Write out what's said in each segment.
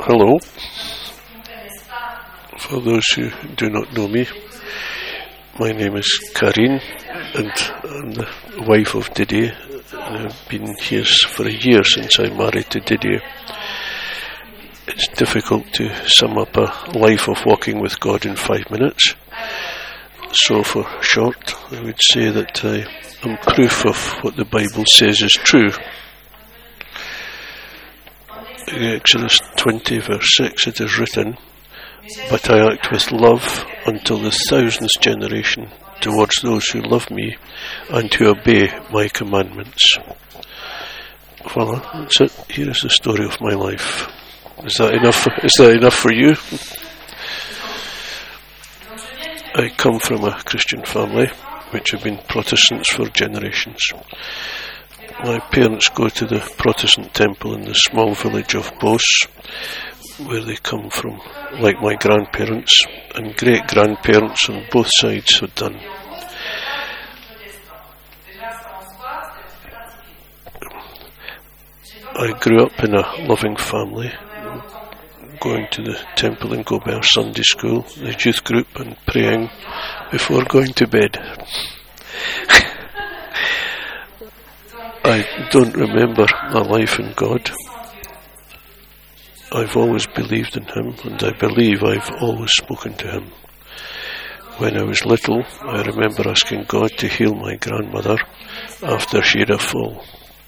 Hello. For those who do not know me, my name is Karine, and I'm the wife of Didier. I've been here for a year since I married to Didier. It's difficult to sum up a life of walking with God in 5 minutes. So for short, I would say that I am proof of what the Bible says is true. In Exodus 20 verse 6 it is written, "But I act with love until the 1000th generation towards those who love me and who obey my commandments." Well, that's it. Here is the story of my life. Is that enough for you? I come from a Christian family which have been Protestants for generations. My parents go to the Protestant temple in the small village of Beauce, where they come from, like my grandparents and great-grandparents on both sides had done. I grew up in a loving family, going to the temple in Gobert Sunday School, the youth group, and praying before going to bed. I don't remember my life in God. I've always believed in Him, and I believe I've always spoken to Him. When I was little, I remember asking God to heal my grandmother after she had a fall.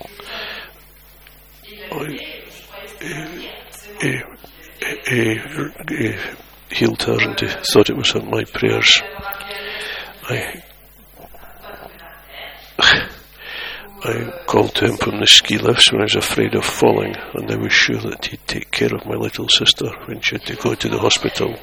He healed her, and he thought it was my prayers. I called to him from the ski lifts when I was afraid of falling, and I was sure that he'd take care of my little sister when she had to go to the hospital.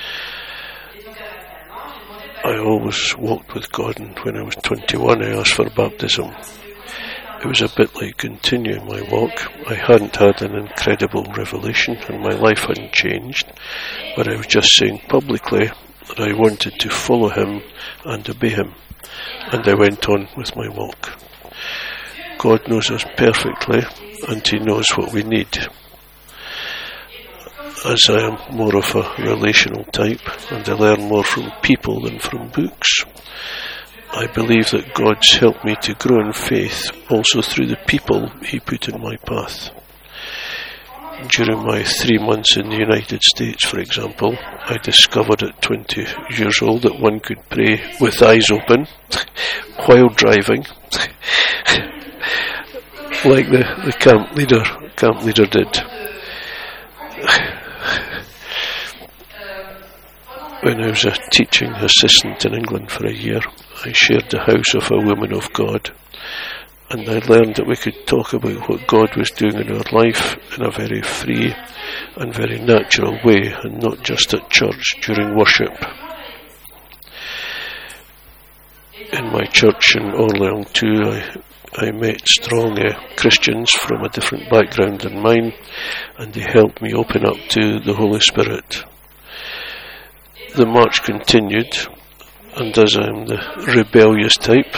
I always walked with God, and when I was 21 I asked for baptism. It was a bit like continuing my walk. I hadn't had an incredible revelation, and my life hadn't changed, but I was just saying publicly that I wanted to follow Him and obey Him, and I went on with my walk. God knows us perfectly, and He knows what we need. As I am more of a relational type, and I learn more from people than from books, I believe that God's helped me to grow in faith also through the people He put in my path. During my 3 months in the United States, for example, I discovered at 20 years old that one could pray with eyes open while driving, like the camp leader did. When I was a teaching assistant in England for a year, I shared the house of a woman of God, and I learned that we could talk about what God was doing in our life in a very free and very natural way, and not just at church during worship. In my church in Orléans too, I met strong Christians from a different background than mine, and they helped me open up to the Holy Spirit. The march continued, and as I'm the rebellious type,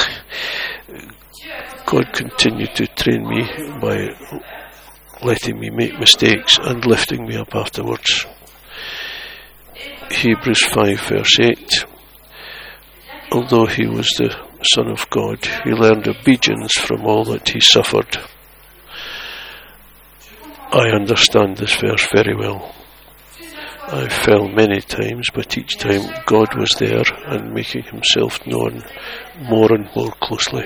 God continued to train me by letting me make mistakes and lifting me up afterwards. Hebrews 5 verse 8, although He was the Son of God, He learned obedience from all that He suffered. I understand this verse very well. I fell many times, but each time God was there and making Himself known more and more closely.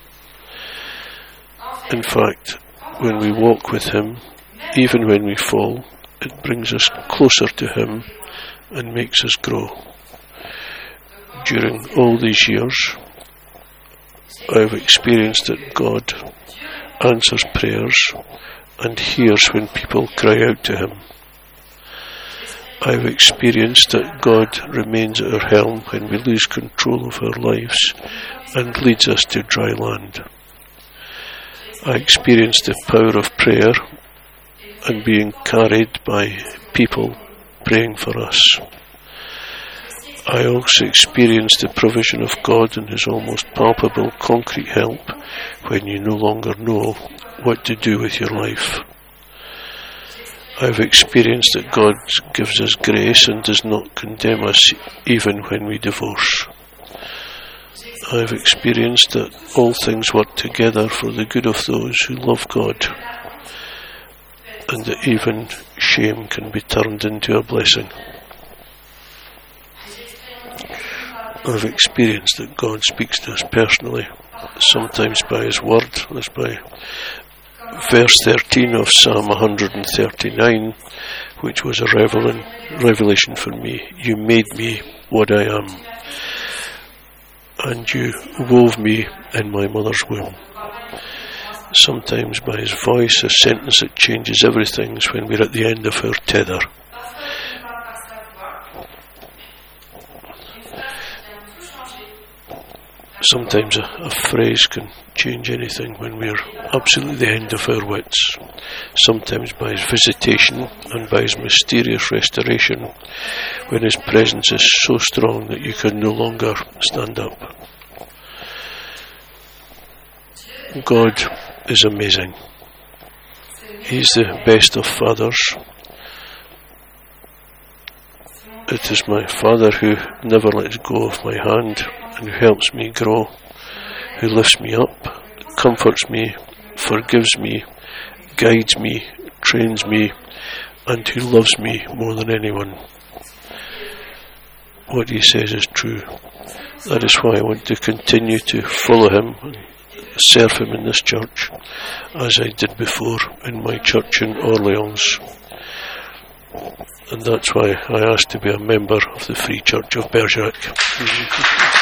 In fact, when we walk with Him, even when we fall, it brings us closer to Him and makes us grow. During all these years, I've experienced that God answers prayers and hears when people cry out to Him. I've experienced that God remains at our helm when we lose control of our lives and leads us to dry land. I experienced the power of prayer and being carried by people praying for us. I also experienced the provision of God and His almost palpable concrete help when you no longer know what to do with your life. I've experienced that God gives us grace and does not condemn us even when we divorce. I've experienced that all things work together for the good of those who love God, and that even shame can be turned into a blessing. I've experienced that God speaks to us personally, sometimes by His Word, as by verse 13 of Psalm 139, which was a revelation for me. You made me what I am, and you wove me in my mother's womb. Sometimes by His voice, a sentence that changes everything is when we're at the end of our tether. Sometimes a phrase can change anything when we're absolutely at the end of our wits. Sometimes by His visitation and by His mysterious restoration, when His presence is so strong that you can no longer stand up. God is amazing. He's the best of fathers. It is my Father who never lets go of my hand and who helps me grow, who lifts me up, comforts me, forgives me, guides me, trains me, and who loves me more than anyone. What He says is true. That is why I want to continue to follow Him and serve Him in this church, as I did before in my church in Orleans. And that's why I asked to be a member of the Free Church of Bergerac.